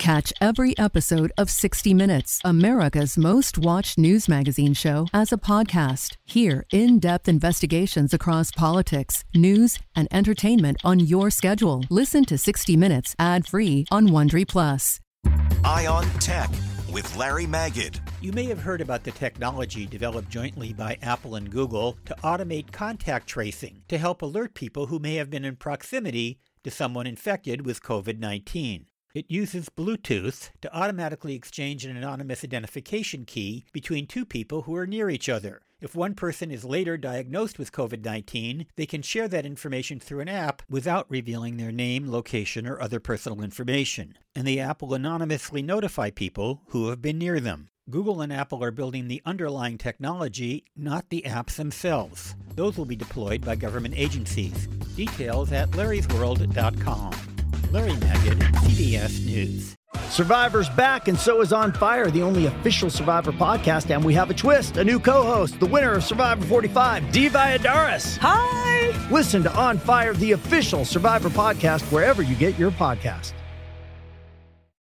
Catch every episode of 60 Minutes, America's most watched news magazine show, as a podcast. Hear in-depth investigations across politics, news, and entertainment on your schedule. Listen to 60 Minutes ad-free on Wondery Plus. Eye on Tech with Larry Magid. You may have heard about the technology developed jointly by Apple and Google to automate contact tracing to help alert people who may have been in proximity to someone infected with COVID-19. It uses Bluetooth to automatically exchange an anonymous identification key between two people who are near each other. If one person is later diagnosed with COVID-19, they can share that information through an app without revealing their name, location, or other personal information. And the app will anonymously notify people who have been near them. Google and Apple are building the underlying technology, not the apps themselves. Those will be deployed by government agencies. Details at larrysworld.com. Larry Magid, CBS News. Survivor's back, and so is On Fire, the only official Survivor podcast. And we have a twist, a new co-host, the winner of Survivor 45, Dee Valladares. Hi! Listen to On Fire, the official Survivor podcast, wherever you get your podcast.